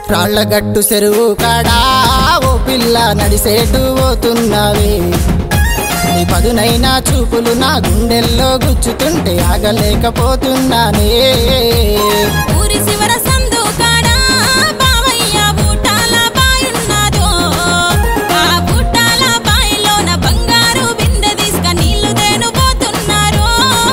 రాళ్ళగట్టు చెరువు కాడా ఓ పిల్ల నడిసేటు పోతున్నావే, నీ పదునైనా చూపులు నా గుండెల్లో గుచ్చుతుంటే ఆగలేకపోతున్నానే. ఊరి శివర సందు కాడా బావయ్య బూటాల బాయున్నాదో, ఆ బూటాల బాయిలోన బంగారు బిందె తీసుక నీళ్లు తేనుపోతున్నారు.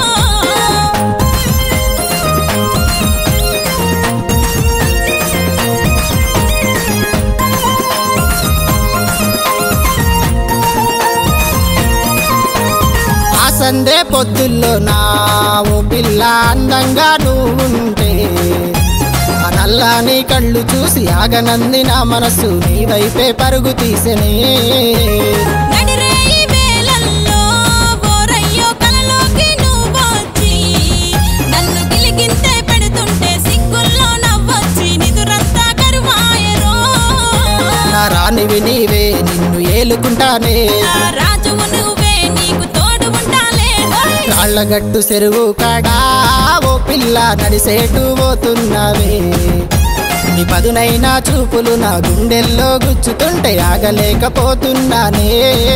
సందే పొద్దుల్లో నా ఓ పిల్ల అందంగా నువ్వుంటే, ఆ నల్లాని కళ్ళు చూసి ఆగనంది నా మనసు నీ వైపే పరుగు తీసెనే. నడిరేయి వేళల్లో ఓరయ్యో కలలోకి నువ్వొచ్చి నన్ను గిలిగింతే పెడుతుంటే సిగ్గుల్లో నవ్వొచ్చి నిదురంతా కరువాయరో. నా రానివి నీవే నిన్ను ఏలుకుంటానే, ఆ రాజువు నువ్వే నీకు తోడు ఉంటాలే. రాళ్ళగట్టు చెరువు కాడా ఓ పిల్ల నడిసేటు పోతున్నావే, నీ పదునైనా చూపులు నా గుండెల్లో గుచ్చుతుంటే ఆగలేకపోతున్నానే.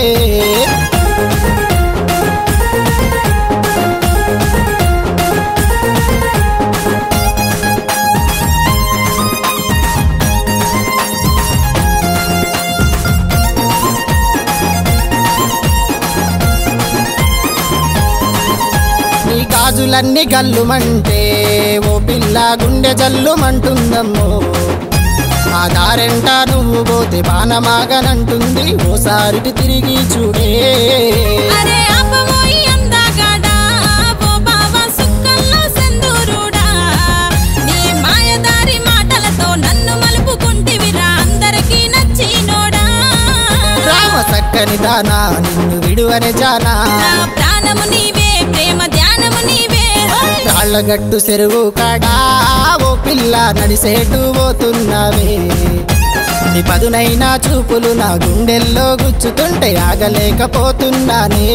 నీ గాజులన్నీ గల్లుమంటే ఓ పిల్ల గుండె జల్లుమంటుందమ్మో, ఆ దారెంట నువ్వు పోతే బాణమాగనంటుంది ఓసారి తిరిగి చూడే. అరే ఆపవోయి అందగాడా ఓ బావా సుక్కల్లో సెందూరుడా, నీ మాయదారి మాటలతో నన్ను మలుపుకుంటివిరా అందరికీ నచ్చినోడా. రామ సక్కని దానా నిన్ను విడువని జానా, నా ప్రాణము నీవే ప్రేమ ధ్యానము నీవే. రాళ్ళగట్టు చెరువు కాడా ఓ పిల్ల నడిసేటు పోతున్నావే, నీ పదునైనా చూపులు నా గుండెల్లో గుచ్చుతుంటే ఆగలేకపోతున్నానే.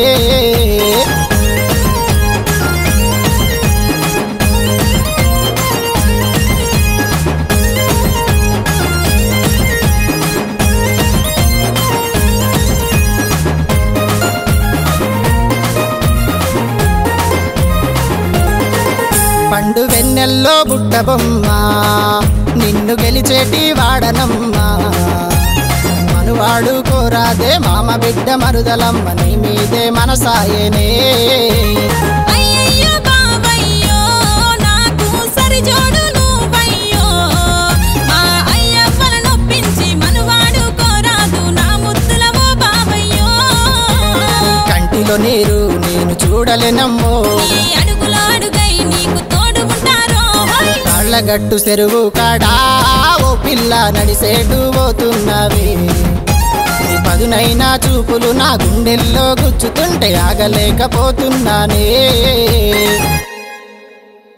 పండు వెన్నెల్లో బుట్ట బొమ్మ నిన్ను గెలిచేటి వాడనమ్మా, మనువాడు కోరాదే మామ బిడ్డ మరుదలమ్మ నీ మీదే మనసాయనే. అయ్యయ్యో బావయ్యో నాకు సరిజోడు నువ్వయ్యో, మా అయ్యవ్వల నొప్పించి మనువాడు కోరాదు నా ముద్దులవో బావయ్యో. కంటిలో నీరు నేను చూడలేనమ్మో, నీ అడుగులో అడుగై నీకు తోడు ఉంటారో. రాళ్ళగట్టు చెరువు కాడా ఓ పిల్ల నడిసేటు పోతున్నావే, నీ పదునైనా చూపులు నా గుండెల్లో గుచ్చుతుంటే ఆగలేకపోతున్నానే.